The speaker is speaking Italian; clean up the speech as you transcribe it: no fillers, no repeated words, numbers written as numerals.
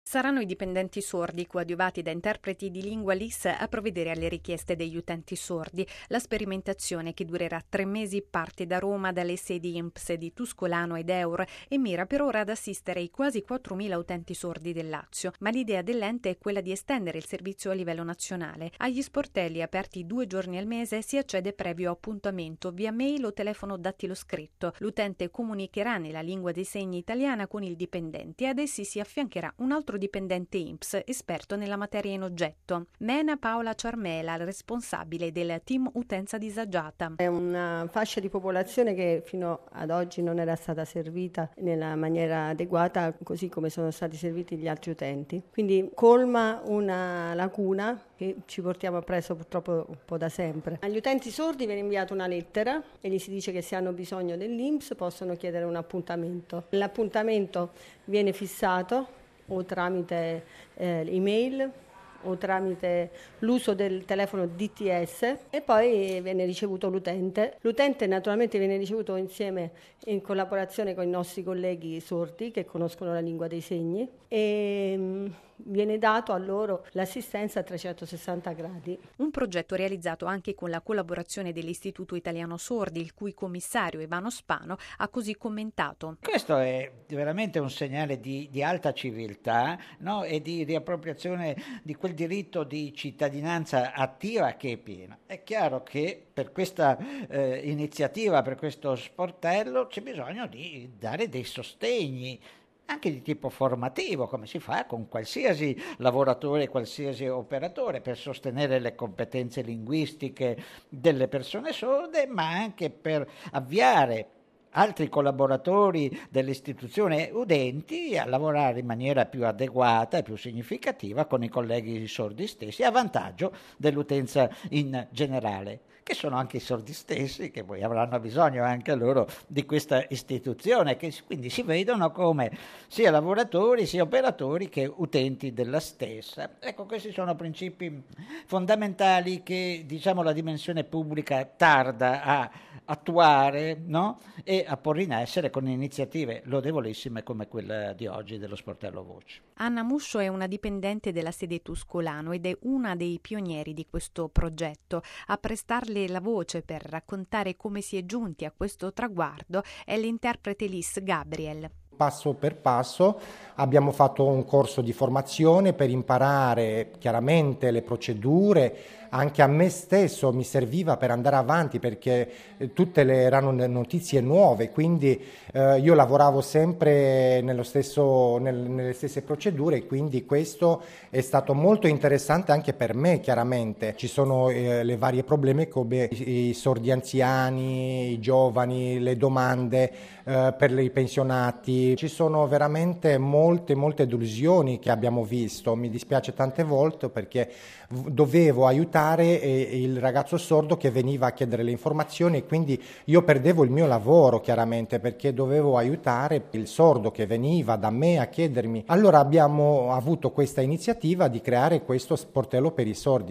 Saranno i dipendenti sordi coadiuvati da interpreti di lingua LIS a provvedere alle richieste degli utenti sordi. La sperimentazione, che durerà 3 mesi, parte da Roma dalle sedi INPS di Tuscolano ed Eur e mira per ora ad assistere i quasi 4.000 utenti sordi del Lazio. Ma l'idea dell'ente è quella di estendere il servizio a livello nazionale. Agli sportelli aperti 2 giorni al mese si accede previo appuntamento via mail o telefono dattiloscritto. L'utente comunicherà nella lingua dei segni italiana con il dipendente e ad essi si affiancherà un altro dipendente INPS esperto nella materia in oggetto. Mena Paola Ciarmela, responsabile del team utenza disagiata. È una fascia di popolazione che fino ad oggi non era stata servita nella maniera adeguata, così come sono stati serviti gli altri utenti. Quindi colma una lacuna che ci portiamo appresso purtroppo un po' da sempre. Agli utenti sordi viene inviata una lettera e gli si dice che se hanno bisogno dell'INPS possono chiedere un appuntamento. L'appuntamento viene fissato o tramite email o tramite l'uso del telefono DTS e poi viene ricevuto l'utente. L'utente naturalmente viene ricevuto insieme in collaborazione con i nostri colleghi sordi che conoscono la lingua dei segni e viene dato a loro l'assistenza a 360 gradi. Un progetto realizzato anche con la collaborazione dell'Istituto Italiano Sordi, il cui commissario Ivano Spano ha così commentato. Questo è veramente un segnale di alta civiltà, no? E di riappropriazione di quel diritto di cittadinanza attiva che è pieno. È chiaro che per questa iniziativa, per questo sportello, c'è bisogno di dare dei sostegni, anche di tipo formativo, come si fa con qualsiasi lavoratore, qualsiasi operatore, per sostenere le competenze linguistiche delle persone sorde, ma anche per avviare altri collaboratori dell'istituzione udenti a lavorare in maniera più adeguata e più significativa con i colleghi sordi stessi, a vantaggio dell'utenza in generale, che sono anche i sordi stessi, che poi avranno bisogno anche loro di questa istituzione, che quindi si vedono come sia lavoratori, sia operatori che utenti della stessa. Ecco, questi sono principi fondamentali che, diciamo, la dimensione pubblica tarda a attuare, no? E a porre in essere con iniziative lodevolissime come quella di oggi dello sportello Voce. Anna Muscio è una dipendente della sede Tuscolano ed è una dei pionieri di questo progetto. A prestarle la voce per raccontare come si è giunti a questo traguardo è l'interprete LIS Gabriel. Passo per passo abbiamo fatto un corso di formazione per imparare chiaramente le procedure. Anche a me stesso mi serviva per andare avanti perché tutte erano notizie nuove, quindi io lavoravo sempre nelle stesse procedure e quindi questo è stato molto interessante anche per me chiaramente. Ci sono le varie problemi come i sordi anziani, i giovani, le domande per i pensionati. Ci sono veramente molte delusioni che abbiamo visto, mi dispiace tante volte perché dovevo aiutare il ragazzo sordo che veniva a chiedere le informazioni e quindi io perdevo il mio lavoro chiaramente perché dovevo aiutare il sordo che veniva da me a chiedermi. Allora abbiamo avuto questa iniziativa di creare questo sportello per i sordi.